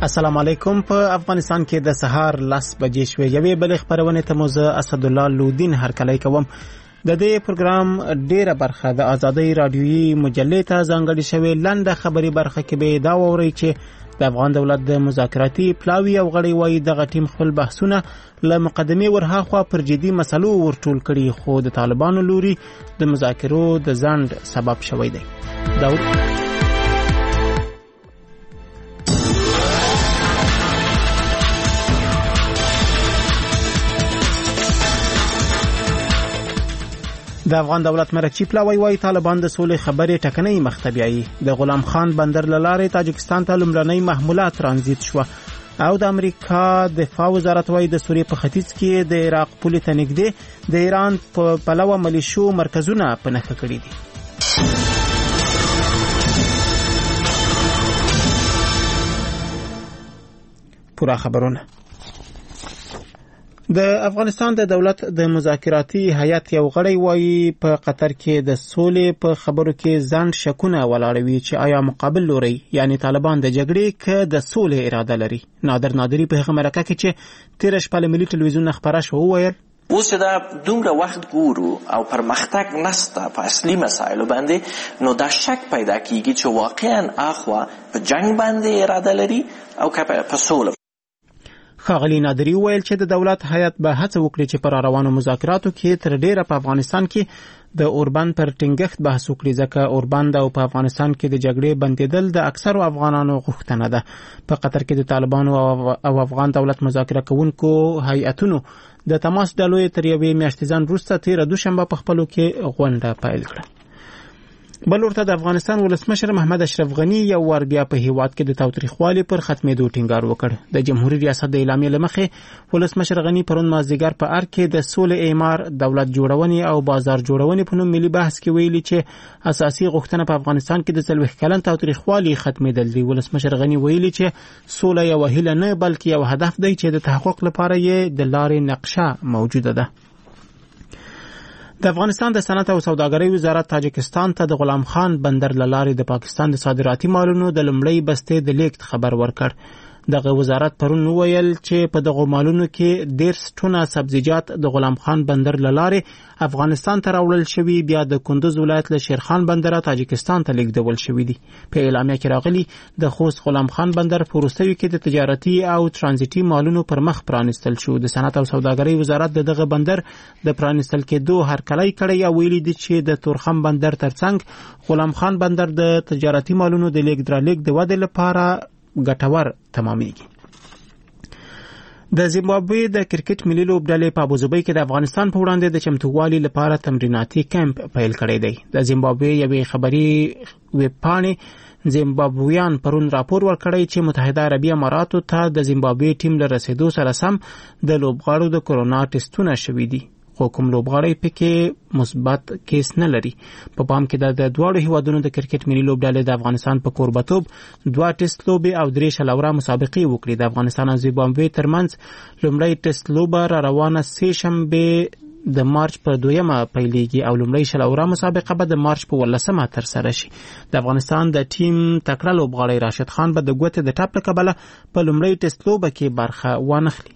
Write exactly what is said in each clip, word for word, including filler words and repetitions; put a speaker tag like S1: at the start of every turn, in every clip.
S1: السلام علیکم. په افغانستان کې د سهار لس بجې شوې. یوې بلې خبرونه ته موزه اسدالله لودین هرکلی کوم. د دې پروګرام ډیره برخه د آزادۍ رادیویي مجلې ته ځانګړې شوې. لنډه خبري برخه کې به دا ووري چې د افغان دولت د مذاکراتي پلاوی او غړي وایي دغه ټیم خپل بحثونه له مقدمې ورهاخوا پر جدي مسلو ورټول کړي، خو د طالبانو لوري د مذاکرو د ځنډ سبب شوی دی. داود د افغان دولت مرکزی پلاوی وایي طالبان د سولې خبرې ټکنۍ مخته بیایي. د غلام خان بندر له لارې تاجکستان ته لومړنۍ محموله ترانزیت شوه او د امریکا دفاع وزارت وایي د سوریې په ختیځ کې د عراق پولې ته نږدې د ایران په پلوه ملیشو مرکزونه په نښه کړي دي. پورا خبرونه. د افغانستان د دولت د مذاکراتي هیئت یو غړی وایي په قطر کې د سولې په خبرو کې ځنډ شکونه ولاړوي چې آیا مقابل لوري یعنی طالبان د جګړې کې د سولې اراده لري. نادر نادری په هغه مرکه کې چې تیر شپه له ملي ټلویزیون خبره شو وویل
S2: اوس دا دومره وخت ګورو او پرمختګ نسته په اصلي مسایلو باندې، نو دا شک پیدا کیږي چې واقعا اخوا په جنگ باندې اراده لري او که په سوله.
S1: ښاغلي نادری وویل چې د دولت هیئت به هڅه وکړي چې پر روانو مذاکراتو کې تر ډیره په افغانستان کې د اوربند پر ټینګښت بحث وکړي، ځکه اوربند او په افغانستان کې د جګړې بندیدل د اکثرو افغانانو غوښتنه ده. په قطر کې د طالبانو او افغان دولت مذاکره کوونکو هیئتونو د تماس ډلو تر یوې میاشتې ځان وروسته تیره دوشنبه په خپلو کې غونډه پیل کړه. بل ورته د افغانستان ولسمشر محمد اشرف غنی یو ور بیا په هیواد کې د تاوتریخوالي پر ختمېدو ټینګار وکړ. د جمهوریت ریاست د اعلامیې لمخې ولسمشر غنی پرون مازدیګر په ار کې د سولې اعمار، دولت جوړونې او بازار جوړونې په نوم ملي بحث کې ویلي چې اساسي غوښتنه په افغانستان کې د څلوېښت کلن تاوتریخوالي ختمېدل دي. ولسمشر غنی ویلي چې سوله یو هیله نه بلکې یو هدف دی چې د تحقق لپاره یې د لارې نقشه موجوده ده. د افغانستان د صنعت او سوداګرۍ وزارت تاجکستان ته د غلام خان بندر له لارې د پاکستان د صادراتي مالونو د لومړۍ بستې د لیږد خبر ورکړ. دغه وزارت پرون وویل چې په دغو مالونو کې ډېر ټونه سبزیجات د غلام خان بندر له لارې افغانستان ته راوړل شوي، بیا د کندوز ولایت له شیرخان بندره تاجکستان ته لیږدول شوي دي. په اعلامیه کې راغلي د خوست غلام خان بندر په وروستیو کې د تجارتي او ترانزیتي مالونو پر مخ پرانستل شو. د صنعت او سوداګرۍ وزارت د دغه بندر د پرانستل کېدو هرکلی کړی او ویلي دي چې د تورخم بندر ترڅنګ غلام خان بندر د تجارتي مالونو د لیږد رالېږد د ودې لپاره ګټور تمامېږي. د زیمبابوې د کرکټ ملي لوبډلې په ابوظبي کې د افغانستان په وړاندې د چمتووالي لپاره تمریناتي کیمپ پیل کړی دی. د زیمبابوې یوې خبري ویبپاڼې زیمبابویان پرون راپور ورکړی چې متحده عربي اماراتو ته د زیمبابوې ټیم له رسیدو سره سم د لوبغاړو د کورونا ټیسټونه شوي دي، خو کوم لوبغاړی پکې مثبت کیس نه لري. په پام کې د دواړو هیوادونو د کرکټ ملي لوبډلې د افغانستان په کوربتوب دوه ټیسټ لوبې او درې شلوره مسابقې وکړي. د افغانستان او زیمبابوې ترمنځ لومړی ټیسټ لوبه را روانه سې شنبه د مارچ په دویمه پیلېږي او لومړی شلوره مسابقه به د مارچ په ولسمه ترسره شي. د افغانستان د ټیم تکړه لوبغاړی راشد خان به د ګوتې د ټپ له کبله په لومړی ټیسټ لوبه کې برخه وانخلي.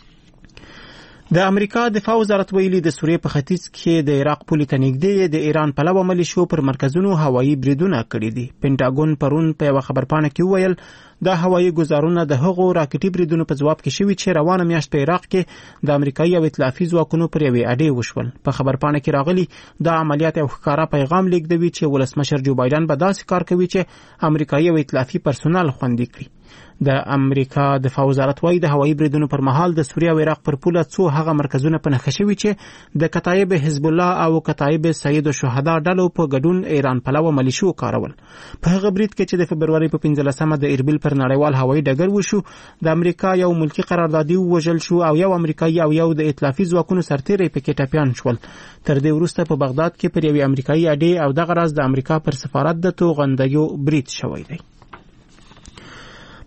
S1: د امریکا دفاع وزارت ویلي د سوریې په ختیځ کې د عراق پولې ته نږدې د ایران پلوه ملیشو پر مرکزونو هوایي بریدونه کړي دي. پینټاګون پرون په یوه خبرپاڼه کې وویل دا هوایي ګزارونه د هغو راکټي بریدونو په ځواب کې شوي چې روانه میاشت په عراق کې د امریکایي او ائتلافي ځواکونو پر یوې اډې وشول. په خبرپاڼه کې راغلي دا عملیات یو ښکاره پیغام لیږدوي چې ولسمشر جو بایدن به داسې کار کوي چې امریکایي او ائتلافي پرسونل خوندي کړي. د امریکا دفاع وزارت وایي د هوایي بریدونو پر مهال د سوریه او عراق پر پوله څو هغه مرکزونه په نښه شوي چې د کتایب حزب الله او کتایب سید الشهدا ډلو په ګډون ایران پلوه ملیشو کارول. په هغه برید کې چې د فبروري په پنځلسمه د اربیل پر نړیوال هوایي ډګر وشو، د امریکا یو ملکی قراردادي وژل شو او یو امریکایي او یو د ائتلافي ځواکونو سرتیری پکې ټپیان شول. تر دې وروسته په بغداد کې پر یوې امریکایي اډې او دغه راز د امریکا پر سفارت د توغندیو برید شوی دی.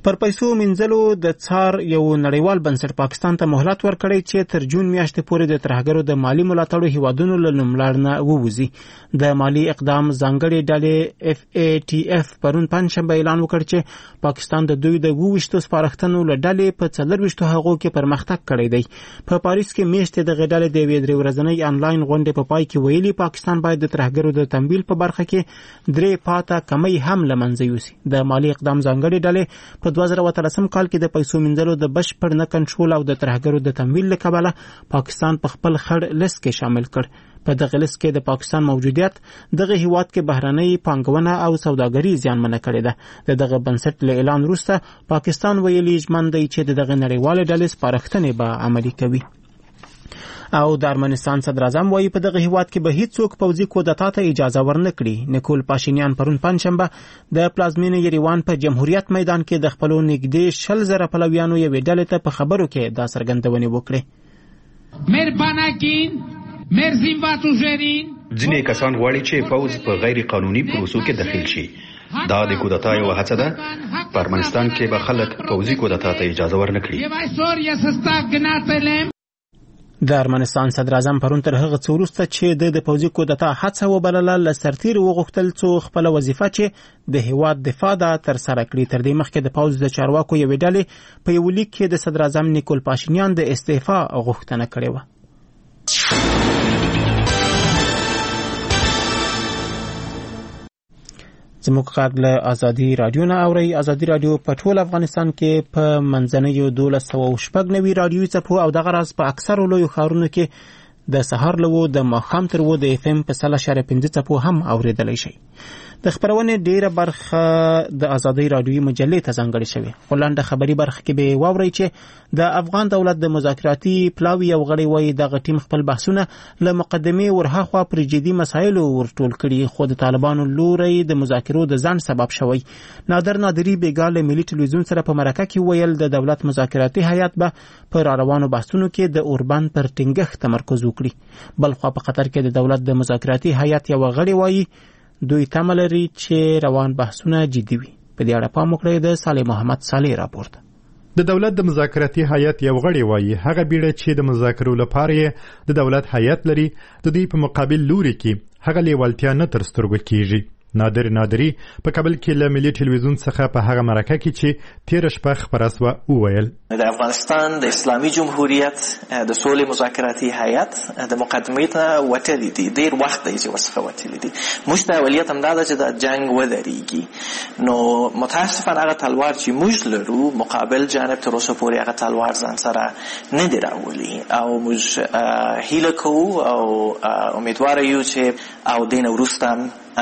S1: پر پیسو منځلو د څار یو نړیوال بنسټ پاکستان ته مهلت ورکړی چې تر جون میاشتې پورې د ترهګرو د مالی ملاتړو هیوادونو له نوملړ نه ووځي. د مالی اقدام ځانګړې ډلې اف ای ټي اف پرون پنځشنبه اعلان وکړ چې پاکستان د دوی د وویشتو سپارښتنو له ډلې په څلرویشتو هغو کې پرمختګ کړی دی. په پاریس کې میاشتې دغه ډلې د یوې درې ورځنۍ انلاین غونډې په پای کې ویلي پاکستان باید د ترهګرو د تمویل په برخه کې درې پاته کمی هم له منځه یوسي. د مالی اقدام ځانګړې ډلې په دوه زره اتلسم کال کې د پیسو منځلو د بشپړ نه کنټرول او د ترهګرو د تمویل له کبله پاکستان په خپل خړ لیست کې شامل کړ. په دغه لیست کې د پاکستان موجودیت دغه هیواد کې بهرنۍ پانګونه او سوداګري زیانمنه کړې ده. د دغه بنسټ له اعلان وروسته پاکستان ویلي ژمن دی چې دغه نړیوالې ډلې سپارښتنې به عملي کوي. او د ارمنستان صدر اعظم وایي په دغه هیواد کې به هیڅوک پوځي کودتا ته اجازه ورنکړي. نیکول پاشینیان پرون پنځشنبه د پلازمینې یریوان په جمهوریت میدان کې د خپلو نږدې شل زره پلویانو یوې ډلې ته په خبرو کې دا څرګندونې وکړې.
S3: ځینې کسان غواړي چې پوځ په غیر قانوني پروسو کې دخیل شي. دا د کودتا یو هڅه ده. په ارمنستان کې به خلک پوځي کودتا ته اجازه ورنکړي.
S1: د ارمنستان صدر اعظم پرون تر هغه څه وروسته چې د پوځي کودتا هڅه وبلله له سرتیر وغوښتل څو خپل وظیفه چې د هیواد دفاع ده تر سره کړي. تر دې مخکې د پوځ د چارواکو یوې ډلې په یو لیک کې د صدر اعظم نیکول پاشینیان د استعفا غوښتنه کړې وه. زموږ غږ له ازادي رادیو نه اورئ. ازادي رادیو په ټول افغانستان کې په منځنیو دولس سوه شپږ نوي رادیوي څپو او دغه راز په اکثرو لویو ښارونو کې د سهار له و د ماښام تر و د اف ام په سل اشاریه پنځه څپو هم اورېدلی شئ. د خپرونې ډیره برخه د ازادي رادیوي مجلې ته ځانګړې شوې. خو لنډه خبري برخه کې به واورئ چې د افغان دولت د مذاکراتي پلاوي یو غړی وایي دغه ټیم خپل بحثونه له مقدمې ورهاخوا پر جدي مسایلو ورټول کړي خو د طالبانو لوري د مذاکرو د ځنډ سبب شوی. نادر نادري بیګا له ملي ټلویزیون سره په مرکه کې ویل د دولت مذاکراتي هیئت به په راروانو بحثونو کې د اوربند پر ټینګښت تمرکز وکړي. بلخوا په قطر کې د دولت د مذاکراتي هیئت یو غړی وایي دوی تمه لري چې روان بحثونه جدي وي. په دې اړه پام وکړئ. د صالح محمد صالح راپورټ.
S4: د دولت د مذاکراتي هیئت یو غړی وایي هغه بیړه چې د مذاکرو لپاره د دولت هیئت لري د دوی په مقابل لوري کې هغه لیوالتیا نه تر سترګو کیږي. نادر نادري په کابل کې له ملي ټلویزیون څخه په هغه مرکه کې چې تیر شپه خبره سوه وویل
S2: د افغانستان د اسلامي جمهوریت د سولې مذاکراتي هیئت د مقدمې ته وتلی دي. ډېر وخت دی چې ورڅخه وتلی دي. موږ ته اولیت همدا ده چې د جنګ ودرېږي. نو متاسفانه هغه تلوار چې موږ لرو مقابل جانب تر اوسه پورې هغه تلوار ځان سره نه دی راولي او موږ هیله کوو او امیدواره یو چې او دین وروسته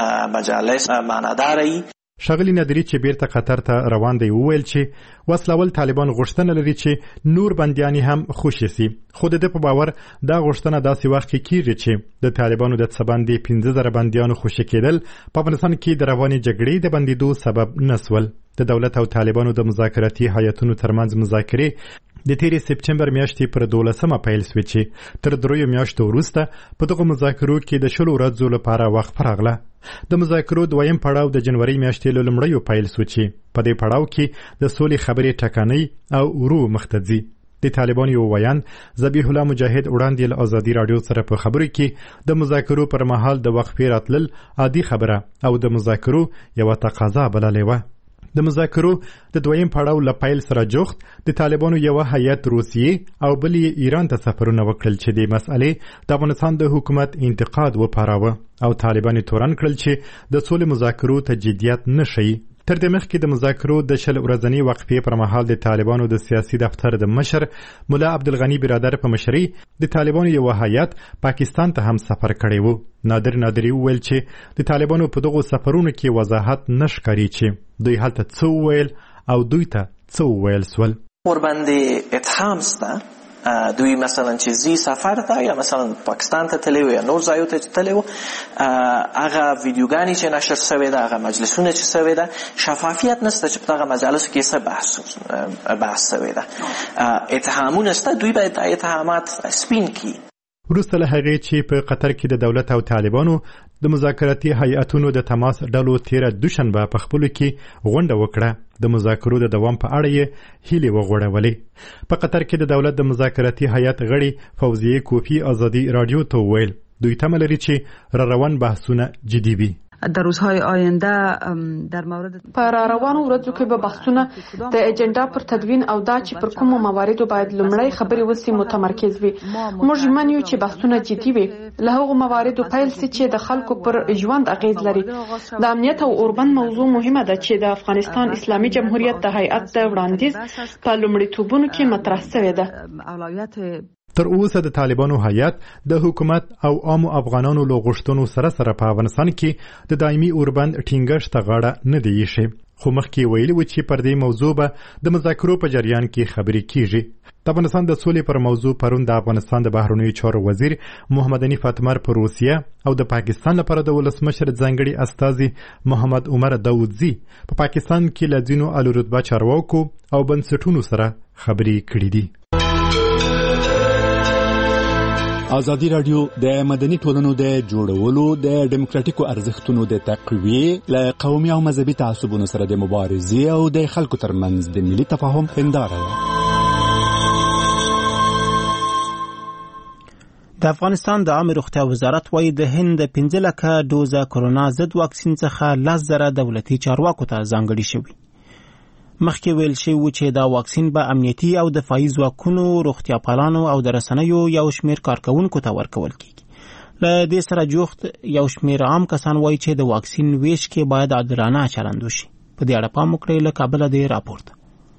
S2: مجالس معناداري.
S4: ښاغلي نادري چې بیرته قطر ته روان دی وویل چې وسلول طالبان غوښتنه لري چې نور بندیان هم خوشي سي. خو د ده په باور دا غوښتنه داسې وخت کې کیږي چې د طالبانو د څه باندې پنځه زره بندیانو خوشي کېدل په افغانستان کې د روانې جګړې د بندېدو سبب نه سول. د دولت او طالبانو د مذاکراتي هیئتونو ترمنځ مذاکرې د تیرې سپټمبر میاشتې پر دولسمه پیل سوې چې تر دریو میاشتو وروسته په دغو مذاکرو کې د شلو ورځو لپاره وقفه راغله. د مذاکرو دویم پړاو د جنوري میاشتې له لومړیو پیل سو چې په دې پړاو کې د سولې خبرې ټکنۍ او ورو مخته ځي. د طالبانو یو ویان ذبیح الله مجاهد وړاندې له ازادي راډیو سره په خبرو کې د مذاکرو پر مهال د وقفې راتلل عادي خبره او د مذاکرو یوه تقاضا بللې وه. د مذاکرو د دویم پړاو له پیل سره جوخت د طالبانو یوه هیئت روسیې او بل یې ایران ته سفرونه وکړل چې د مسئلې د افغانستان د حکومت انتقاد وپاراوه او طالبان یې تورن کړل چې د سولې مذاکرو ته جدیت نه ښیي. تر دې مخکې د مذاکرو د شل ورځنۍ وقفې پر مهال د طالبانو د سیاسي دفتر د مشر ملا عبدالغني برادر په مشرۍ د طالبانو یو هیئت پاکستان ته هم سفر کړی و. نادر نادري وویل چې د طالبانو په دغو سفرونو کې وضاحت نه ښکاري چې دوی هلته څه وویل او دوی ته څه وویل سول.
S2: ورباندې اتهام سته دوی مثلا چې زی سفر ته یا مثلا پاکستان ته تللی و یا نور ځایو ته تللی و هغه ویډیوګانې چې نشر شوې ده هغه مجلسونه چې شوې ده شفافیت نشته چې په هغه مجالسو کې څه بحث بحث شوې ده. اتهامونه شته دوی باید اتهامات سپین کړي.
S4: وروسته له هغې چې په قطر کې د دولت او طالبانو د مذاکراتي هیئتونو د تماس ډلو تیره دوشنبه په خپلو کې غونډه وکړه، د مذاکرو د دوام په اړه یې هیلې وغوړولې. په قطر کې د دولت د مذاکراتي هیئت غړي فوزیه کوفی آزادی رادیو ته وویل دوی تمه لري چې را روان بحثونه جدي وي.
S5: در روزهای آینده در مورد
S6: پر روانو ورځو کې به بحثونه د اجنډا پر تدوین او دا چې پر کومو مواردو باید لومړی خبرې وسی متمرکز وي. موږ منیو چې بحثونه جدي وي، له هغو مواردو پیل سي چې د خلکو پر ژوند اغیز لري. د امنیت او اوربند موضوع مهمه ده چې د افغانستان اسلامي جمهوریت د هیئت د وړاندیز په لومړیتوبونو کې مطرح شوی ده.
S4: تر اوسه د طالبانو هیئت د حکومت او عامو افغانانو له غوښتنو سره سره په افغانستان کې د دایمي اوربند ټینګښت ته غاړه نه دی ایښې، خو مخکې ویلي و چې پر دې موضوع به د مذاکرو په جریان کې خبرې کیږي. د افغانستان د سولې پر موضوع پرون د افغانستان د بهرنیو چارو وزیر محمد حنیف اتمر په روسیه او د پاکستان لپاره د ولسمشر ځانګړي استازي محمد عمر داودزي په پا پاکستان کې له ځینو الورتبه چارواکو او بنسټونو سره خبرې کړې دي.
S7: ازادي رادیو د مدني ټولنو د جوړولو د ډیموکراتیکو ارزښتونو د تقویې له قومي او مذهبي تعصبونو سره د مبارزې او د خلکو ترمنځ د ملي تفاهم هنداره ده.
S1: د افغانستان د عامه روغتیا وزارت وايي د هند د پنځه لکه ډوزه کرونا ضد واکسین څخه لس زره دولتي چارواکو ته ځانګړي شوي. مخکې ویل شوی و چې دا واکسین به امنیتي او دفاعي ځواکونو، روغتیا پالانو او د رسنیو یو شمیر کارکونکو ته ورکول کیږي. له دې سره جوخت یو شمیر عام کسان وایي چې د واکسین ویش کې باید عادلانه چلند وشي. په دې اړه پام وکړئ، له کابله دی راپورټ.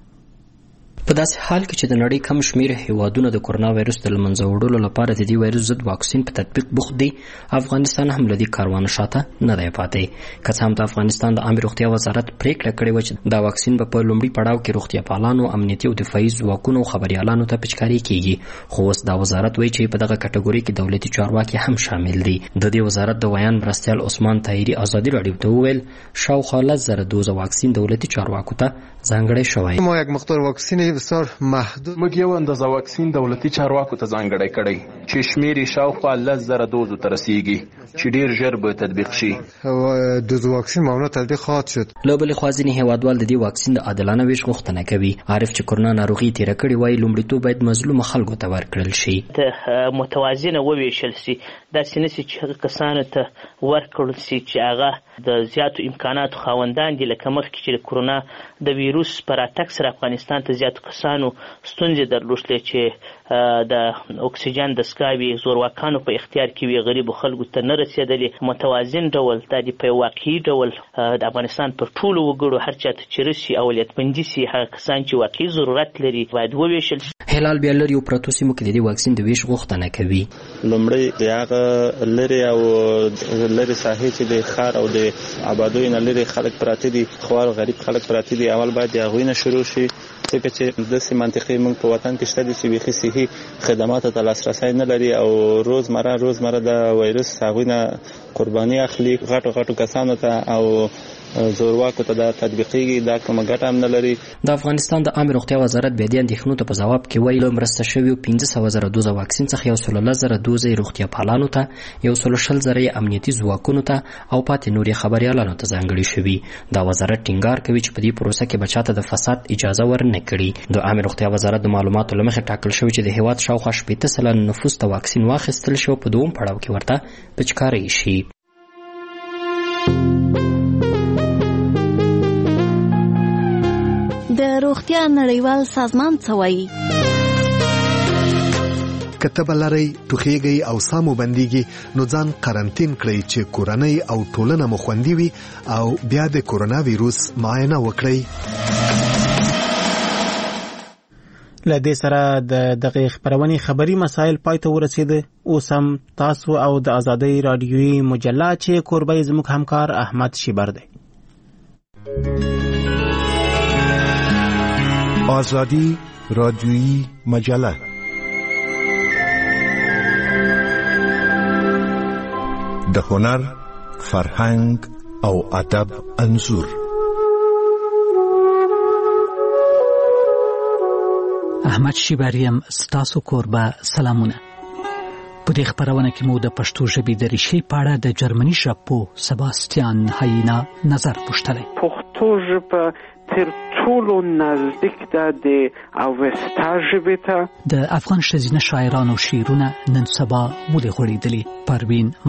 S8: په داسې حال کې چې د نړۍ کم شمیر هیوادونه د کرونا وایرس د لمنځه وړلو لپاره د دې وایرس ضد واکسین په تطبیق بوخت دي، افغانستان هم له دې کاروان شاته نه دی پاتې. که څه هم د افغانستان د عامه روغتیا وزارت پریکړه کړې وه چې دا واکسین به په لومړي پړاو کې روغتیا پالانو، امنیتي او دفاعي ځواکونو او خبریالانو ته پچکاري کیږي، خو اوس دا وزارت وایي چې په دغه کټګوري کې دولتي چارواکي هم شامل دي. د دې وزارت د ویان مرستیال عثمان طاهري آزادي رادیو ته وویل شاوخوا لس زره دوزه واکسین دولتي چارواکو ته ځانګړی شوی.
S9: ما یک مقدار واکسین بسیار محدود
S10: موږ یو اندازه واکسین دولتي چارواکو ته ځانګړی کړی چې شمیر یې شاوخوا لس زره دوزو ته رسیږي چې ډیر ژر به تطبیق شي.
S9: دوز واکسین معمولا تطبیق خواهد شد.
S8: له بلې خوا ځینې هیوادوال د دې واکسین د عادلانه ویش غوښتنه کوي. عارف چې کرونا ناروغي تیره کړې وایي لومړیتوب باید مظلومه خلکو ته ورکړل شي،
S11: متوازنه وویشل شي، داسې نه شي چې کسانو ته ورکړل شي چې هغه د زیاتو امکاناتو خاوندان دي. لکه مخکې چې د کرونا د ویروس پر راتګ سره افغانستان ته زیاتو کسانو ستونزې درلودلې چې د اکسیجن دستګاوې زورواکانو په اختیار کې وي، غریبو خلکو ته نه رسېدلې. متوازن ډول دا د په واقعي ډول د افغانستان پر ټولو وګړو هر چاته چې رسي اولویتمندي سي، هغه کسان چې واقعي ضرورت لري باید وویشل شي.
S8: هلال بیا لري او پراتو سیمو کې د دې واکسین د ویش غوښتنه کوي.
S12: لومړی د هغه لري او لري ساحې چې د ښار او د آبادوي نه لري خلک پراته دي، خوار غریب خلک پراته دي، اول باید د هغوی نه شروع شي ځکه چې داسې منطقې موږ په وطن کې شته دي چې بیخي صحي خدماتو ته لاسرسی نه لري او روزمره روزمره د وایرس هغوی نه قرباني اخلي، غټو غټو کسانو ته او زورواکو ته دا تطبیقیږي، دا کومه ګټه هم نه لري.
S8: د افغانستان د عامه روغتیا وزارت بیا د اندېښنو ته په ځواب کې وایي له مرسته شویو پنځه سوه زره دوزه واکسین څخه یو سل لس زره دوزه یې روغتیا پالانو ته، یو سل شل زره یې امنیتي ځواکونو ته او پاتې نور یې خبریالانو ته ځانګړي شوي. دا وزارت ټینګار کوي چې په دې پروسه کې به چاته د فساد اجازه ورنه کړي. د عامه روغتیا وزارت د معلوماتو له مخې ټاکل شوي چې د هیواد شاوخوا شپېته سلنه نفوس ته واکسین واخیستل شي او په دوم پړاو کې ورته پچکاري شي.
S13: د روغتیا نړیوال سازمان څه وایي؟
S14: که تبه لرئ، ټوخیږئ او ساه مو بندیږي نو ځان قرنطین کړئ چې کورنۍ او ټولنه مو خوندي وي او بیا د کرونا ویروس معاینه وکړئ.
S1: له دې سره د دغه خبرونې خبري مسایل پای ته ورسېده. اوس هم تاسو او د آزادۍ رادیوي مجله چې کوربه زموږ همکار احمد شیبر دی.
S15: آزادی رادیویی مجله د هنر، فرهنګ او ادب انځور.
S16: احمد شیبریم ستاسو کوربه، سلامونه. په دې خبرونه کې مو د پښتو ژبې د ریښې په اړه د جرمني ژبپو سباستیان هاینا نظر پوښتلی.
S17: پښتو ژبه تر ټولو نزدیک ده د اوستا ژبې ته.
S16: د افغان ښځینه شاعرانو شعرونه نن سبا ولې غوړېدلي؟ پروین